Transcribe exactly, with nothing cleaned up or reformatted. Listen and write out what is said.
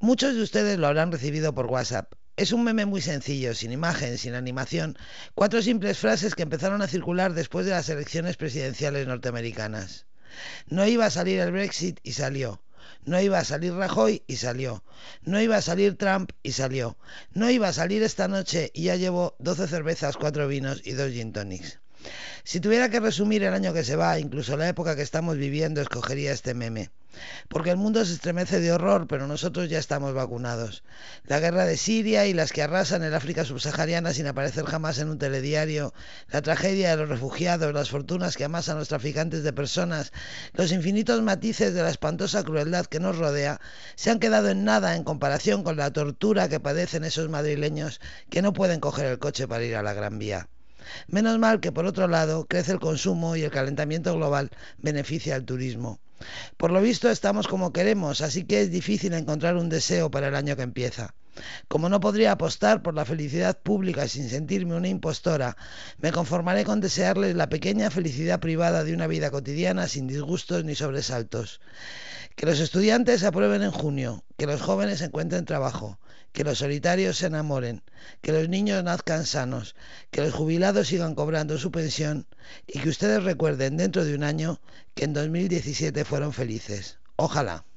Muchos de ustedes lo habrán recibido por WhatsApp. Es un meme muy sencillo, sin imagen, sin animación, cuatro simples frases que empezaron a circular después de las elecciones presidenciales norteamericanas. No iba a salir el Brexit y salió. No iba a salir Rajoy y salió. No iba a salir Trump y salió. No iba a salir esta noche y ya llevo doce cervezas, cuatro vinos y dos gin tonics. Si tuviera que resumir el año que se va, incluso la época que estamos viviendo, escogería este meme. Porque el mundo se estremece de horror, pero nosotros ya estamos vacunados. La guerra de Siria y las que arrasan el África subsahariana sin aparecer jamás en un telediario, la tragedia de los refugiados, las fortunas que amasan los traficantes de personas, los infinitos matices de la espantosa crueldad que nos rodea, se han quedado en nada en comparación con la tortura que padecen esos madrileños que no pueden coger el coche para ir a la Gran Vía. Menos mal que, por otro lado, crece el consumo y el calentamiento global beneficia al turismo. Por lo visto estamos como queremos, así que es difícil encontrar un deseo para el año que empieza. Como no podría apostar por la felicidad pública sin sentirme una impostora, me conformaré con desearles la pequeña felicidad privada de una vida cotidiana sin disgustos ni sobresaltos. Que los estudiantes aprueben en junio, que los jóvenes encuentren trabajo, que los solitarios se enamoren, que los niños nazcan sanos, que los jubilados sigan cobrando su pensión y que ustedes recuerden dentro de un año que en dos mil diecisiete fueron felices. Ojalá.